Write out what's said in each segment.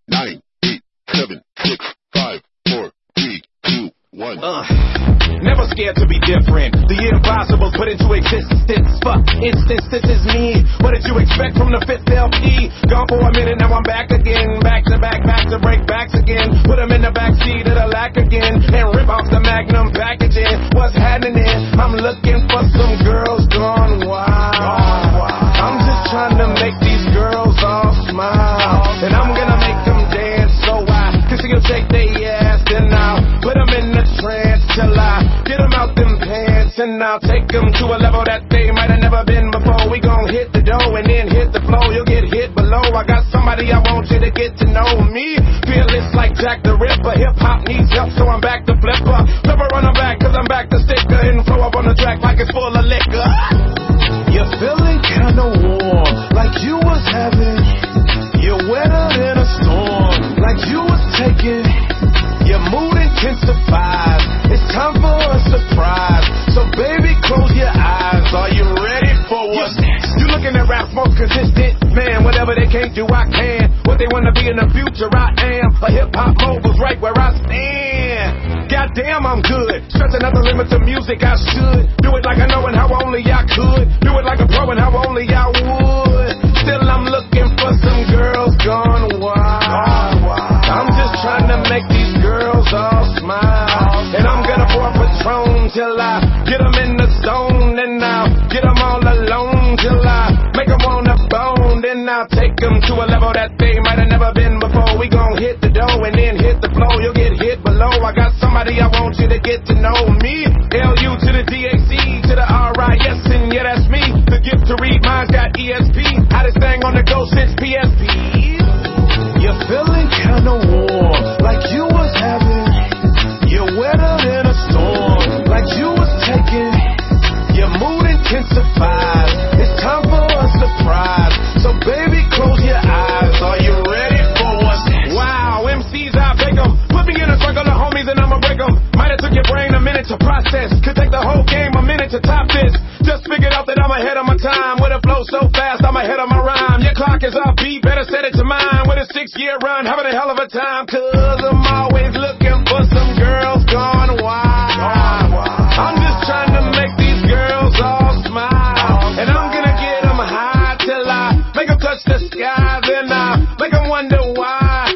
9, 8, 7, 6, 5, 4, 3, 2, 1. Never scared to be different. The impossible put into existence. Fuck instance, this is me. What did you expect from the 5th LP? Gone for a minute, now I'm back again. Back to break backs again. Put them in the backseat of the lack again. And rip off the Magnum packaging. What's happening? I'm looking for some girls gone wild. I'm just trying to make these girls all smile. And I'm gonna make them dance so I can see them shake their ass. And I'll put them in the trance till I get them out them pants. And I'll take them to a level that they might have never been before. We gon' hit the dough and then hit the flow. You'll get hit below. I got somebody I want you to get to know me. Fearless like Jack the Ripper. Hip-hop needs help, so I'm back to flipper. Flipper on the back, cause I'm back to sticker. And throw up on the track like it's full of liquor. You're feeling kinda warm, like you was having. You're wetter than a storm, like you was taking. Your mood intensifies. It's time for a surprise. So baby, close your eyes. Are you ready for what's next? You looking at raps most consistent. Man, whatever they can't do, I can. What they wanna be in the future, I am. A hip-hop mogul's right where I stand. Goddamn, I'm good. Stretching out the limits of music, I should. Do it like I know and how only I could. Do it like a pro and how only I would. Still, I'm looking for some girls gone wild. I'm just trying to make these girls all smile. And I'm gonna pour Patron till I get them in the zone. And I'll get them all alone till I make them on the bone. Then I'll take them to a level that they might have never been before. We gon' hit the dough and then hit the flow. You'll get hit below. I got somebody I want you to get to know me. L-U to the D-A-C to the R-I-S. And yeah, that's me. The gift to read minds got ESP. Hottest thing on the go since PSP. You're feeling kinda warm, like you was having. You're wetter than a storm, like you was taking. Your mood intensifies. It's time for a surprise. So baby, close your eyes. Are you ready for what's next? Wow, MCs, I beg them. Put me in a circle of homies and I'ma break them. Might have took your brain a minute to process. Could take the whole game a minute to top this. Just figured out that I'm ahead of my time. With a flow so fast, I'm ahead of my rhyme. Your clock is off beat, better set it to mine. With a 6-year run, having a hell of a time. Cause I'm always looking for some girls gone wild. I'm just trying to make these girls all smile. And I'm gonna get them high till I make them touch the sky. Then I make them wonder why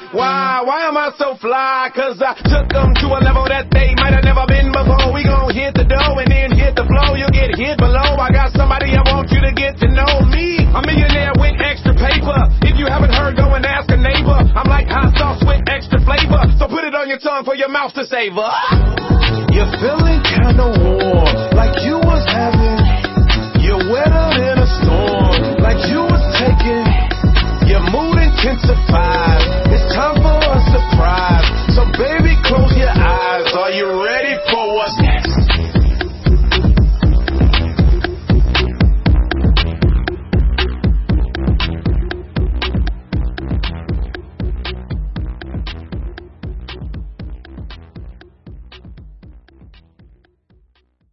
am I so fly? Cause I took them to a level that they might have never been before. We gon' hit the dough and then hit the flow. You'll get hit below. I got somebody I want you to get to know me. A millionaire with extra paper. If you haven't heard, go and ask a neighbor. I'm like hot sauce with extra flavor. So put it on your tongue for your mouth to savor. You're feeling kinda